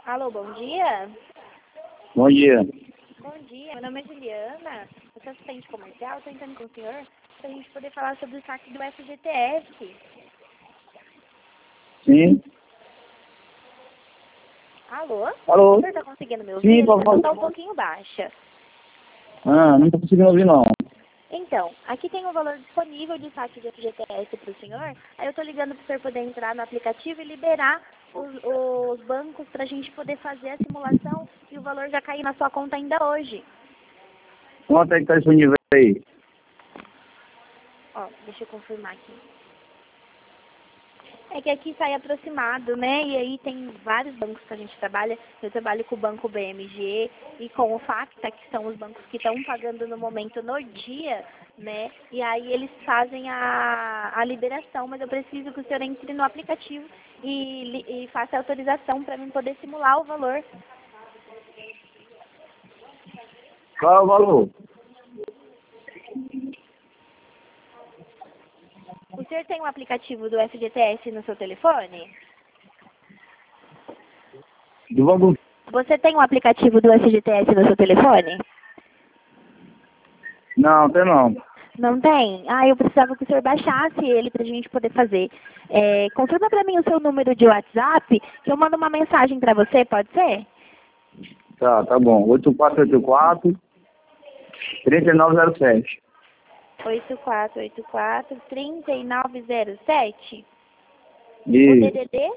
Alô, bom dia. Bom dia. Bom dia, meu nome é Juliana, eu sou assistente comercial, estou entrando com o senhor para a gente poder falar sobre o saque do FGTS. Sim. Alô? Alô? O senhor está conseguindo me ouvir? Sim, A por ligação está favor. um pouquinho baixa. Não estou conseguindo ouvir, não. Então, aqui tem um valor disponível de saque de FGTS para o senhor, aí eu estou ligando para o senhor poder entrar no aplicativo e liberar os bancos para a gente poder fazer a simulação e o valor já cair na sua conta ainda hoje. Quanto é que está disponível aí? Ó, deixa eu confirmar aqui. É que aqui sai aproximado, né? E aí tem vários bancos que a gente trabalha. Eu trabalho com o Banco BMG e com o Facta, que são os bancos que estão pagando no momento no dia, né? E aí eles fazem a liberação, mas eu preciso que o senhor entre no aplicativo e faça a autorização para mim poder simular o valor. Qual é o valor? O senhor tem um aplicativo do FGTS no seu telefone? Do banco? Você tem um aplicativo do FGTS no seu telefone? Não, tem não. Não tem? Ah, eu precisava que o senhor baixasse ele pra gente poder fazer. Confirma pra mim o seu número de WhatsApp, que eu mando uma mensagem pra você, pode ser? Tá bom. 8484-3907. 8484-3907. O Isso. DDD?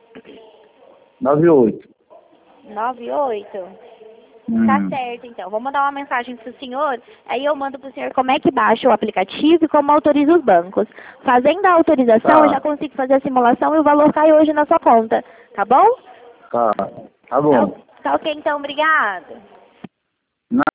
98. 98. Tá certo, então. Vou mandar uma mensagem pro senhor, aí eu mando pro senhor como é que baixa o aplicativo e como autoriza os bancos. Fazendo a autorização, Tá. eu já consigo fazer a simulação e o valor cai hoje na sua conta, tá bom? Tá bom. Tá ok, então. Obrigada.